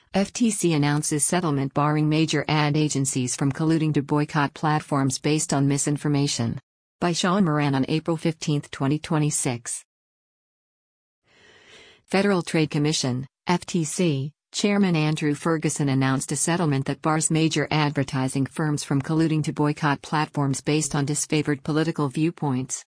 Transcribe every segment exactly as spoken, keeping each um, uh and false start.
F T C announces settlement barring major ad agencies from colluding to boycott platforms based on misinformation. By Sean Moran on April fifteenth, twenty twenty-six. Federal Trade Commission, F T C, Chairman Andrew Ferguson announced a settlement that bars major advertising firms from colluding to boycott platforms based on disfavored political viewpoints.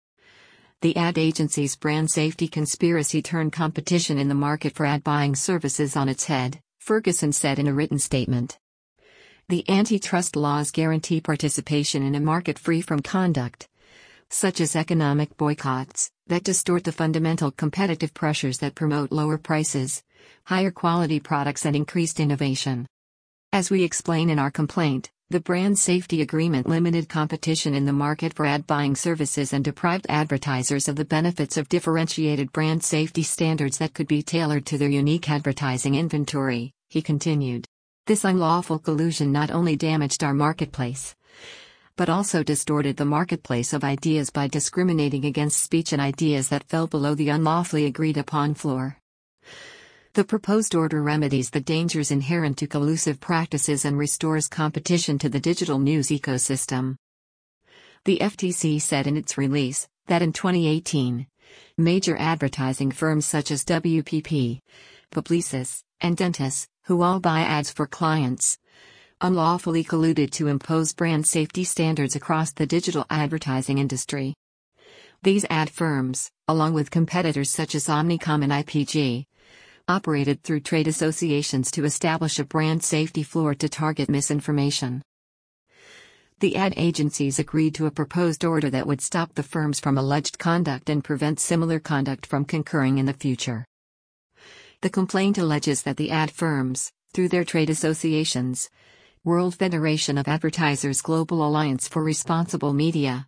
The ad agency's brand safety conspiracy turned competition in the market for ad buying services on its head, Ferguson said in a written statement. The antitrust laws guarantee participation in a market free from conduct, such as economic boycotts, that distort the fundamental competitive pressures that promote lower prices, higher quality products and increased innovation. As we explain in our complaint, the brand safety agreement limited competition in the market for ad buying services and deprived advertisers of the benefits of differentiated brand safety standards that could be tailored to their unique advertising inventory, he continued. This unlawful collusion not only damaged our marketplace, but also distorted the marketplace of ideas by discriminating against speech and ideas that fell below the unlawfully agreed upon floor. The proposed order remedies the dangers inherent to collusive practices and restores competition to the digital news ecosystem. The F T C said in its release that in twenty eighteen, major advertising firms such as W P P, Publicis, and Dentsu, who all buy ads for clients, unlawfully colluded to impose brand safety standards across the digital advertising industry. These ad firms, along with competitors such as Omnicom and I P G, operated through trade associations to establish a brand safety floor to target misinformation. The ad agencies agreed to a proposed order that would stop the firms from alleged conduct and prevent similar conduct from concurring in the future. The complaint alleges that the ad firms, through their trade associations, World Federation of Advertisers Global Alliance for Responsible Media,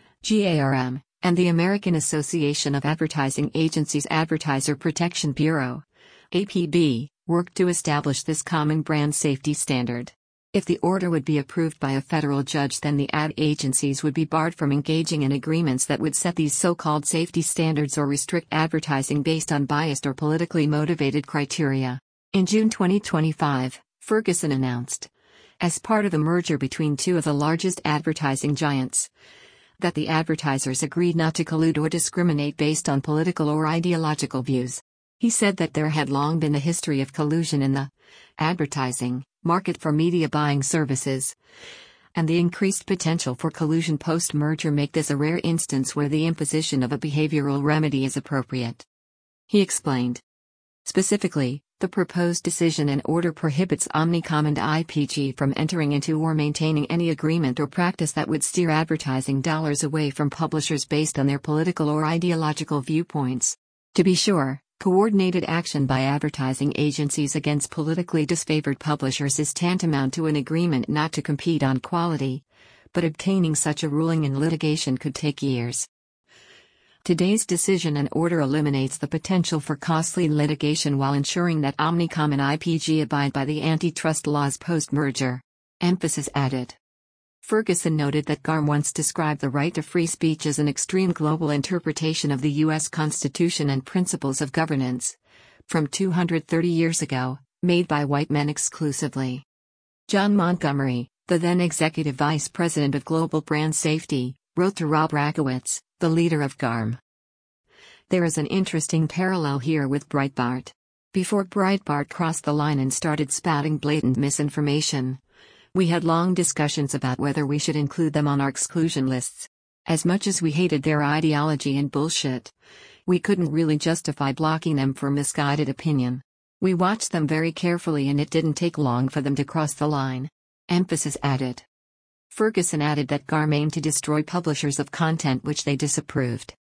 G A R M, and the American Association of Advertising Agencies Advertiser Protection Bureau, A P B, worked to establish this common brand safety standard. If the order would be approved by a federal judge, then the ad agencies would be barred from engaging in agreements that would set these so-called safety standards or restrict advertising based on biased or politically motivated criteria. In June twenty twenty-five, Ferguson announced, as part of the merger between two of the largest advertising giants, that the advertisers agreed not to collude or discriminate based on political or ideological views. He said that there had long been a history of collusion in the advertising market for media buying services, and the increased potential for collusion post-merger make this a rare instance where the imposition of a behavioral remedy is appropriate. He explained. Specifically, the proposed decision and order prohibits Omnicom and I P G from entering into or maintaining any agreement or practice that would steer advertising dollars away from publishers based on their political or ideological viewpoints. To be sure, coordinated action by advertising agencies against politically disfavored publishers is tantamount to an agreement not to compete on quality, but obtaining such a ruling in litigation could take years. Today's decision and order eliminates the potential for costly litigation while ensuring that Omnicom and I P G abide by the antitrust laws post-merger. Emphasis added. Ferguson noted that G A R M once described the right to free speech as an extreme global interpretation of the U S Constitution and principles of governance, from two hundred thirty years ago, made by white men exclusively. John Montgomery, the then executive vice president of Global Brand Safety, wrote to Rob Rakowitz, the leader of G A R M. There is an interesting parallel here with Breitbart. Before Breitbart crossed the line and started spouting blatant misinformation, we had long discussions about whether we should include them on our exclusion lists. As much as we hated their ideology and bullshit, we couldn't really justify blocking them for misguided opinion. We watched them very carefully and it didn't take long for them to cross the line. Emphasis added. Ferguson added that G A R M aimed to destroy publishers of content which they disapproved.